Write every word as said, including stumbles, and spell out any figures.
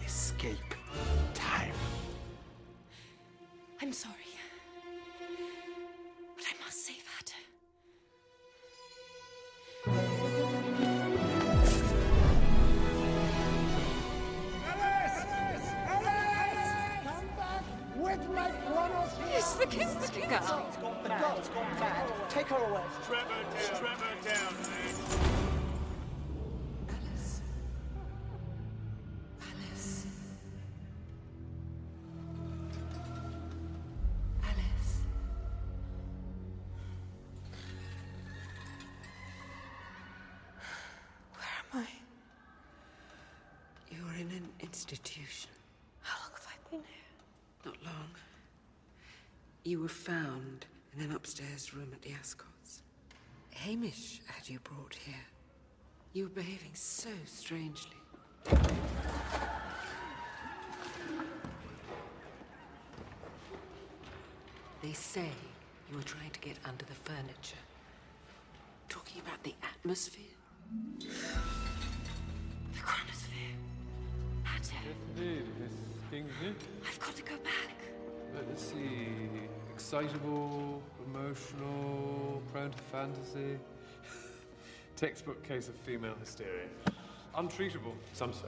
escape time. I'm sorry. But I must save Ada. Alice! Alice! Come back with my Chronos here! It's the Kinski girl. It's gone bad. It's gone bad. Take her away. Trevor down. Trevor down, man. Alice. Alice. Alice. Where am I? You're in an institution. How long have I been here? Not long. You were found in an upstairs room at the Ascots. Hamish had you brought here. You were behaving so strangely. They say you were trying to get under the furniture. Talking about the atmosphere. The chronosphere. Ada. Indeed, Miss Kingsley. I've got to go back. Let's see. Excitable, emotional, prone to fantasy. Textbook case of female hysteria. Untreatable, some say.